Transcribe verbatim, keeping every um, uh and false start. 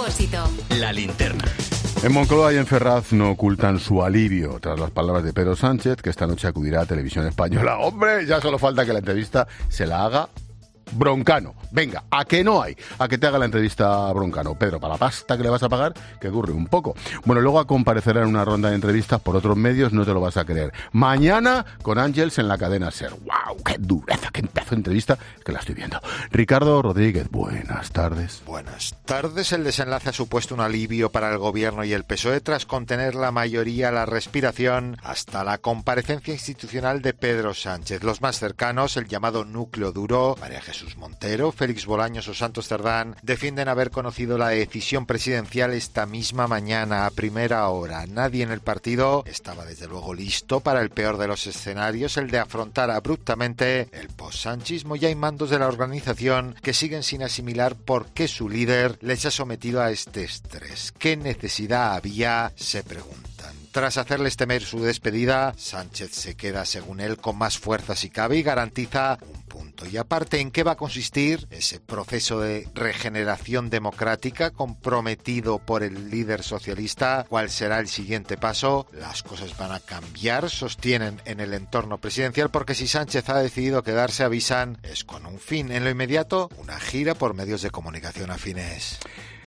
Expósito. La linterna. En Moncloa y en Ferraz no ocultan su alivio tras las palabras de Pedro Sánchez, que esta noche acudirá a Televisión Española. ¡Hombre! Ya solo falta que la entrevista se la haga Broncano. Venga, ¿a que no hay? A que te haga la entrevista Broncano. Pedro, para la pasta que le vas a pagar, que dure un poco. Bueno, luego comparecerá en una ronda de entrevistas por otros medios, no te lo vas a creer. Mañana con Ángels en la cadena SER. ¡Wow! ¡Qué dureza! ¡Qué pedazo de entrevista! Que la estoy viendo. Ricardo Rodríguez, buenas tardes. Buenas tardes. El desenlace ha supuesto un alivio para el gobierno y el P S O E tras contener la mayoría la respiración hasta la comparecencia institucional de Pedro Sánchez. Los más cercanos, el llamado núcleo duro, María Jesús Montero, Félix Bolaños o Santos Cerdán, defienden haber conocido la decisión presidencial esta misma mañana a primera hora. Nadie en el partido estaba desde luego listo para el peor de los escenarios, el de afrontar abruptamente el post-sanchismo. Y hay mandos de la organización que siguen sin asimilar por qué su líder les ha sometido a este estrés. ¿Qué necesidad había?, se preguntan. Tras hacerles temer su despedida, Sánchez se queda, según él, con más fuerza si cabe y garantiza un punto. Y aparte, ¿en qué va a consistir ese proceso de regeneración democrática comprometido por el líder socialista? ¿Cuál será el siguiente paso? Las cosas van a cambiar, sostienen en el entorno presidencial, porque si Sánchez ha decidido quedarse, avisan, es con un fin. En lo inmediato, una gira por medios de comunicación afines.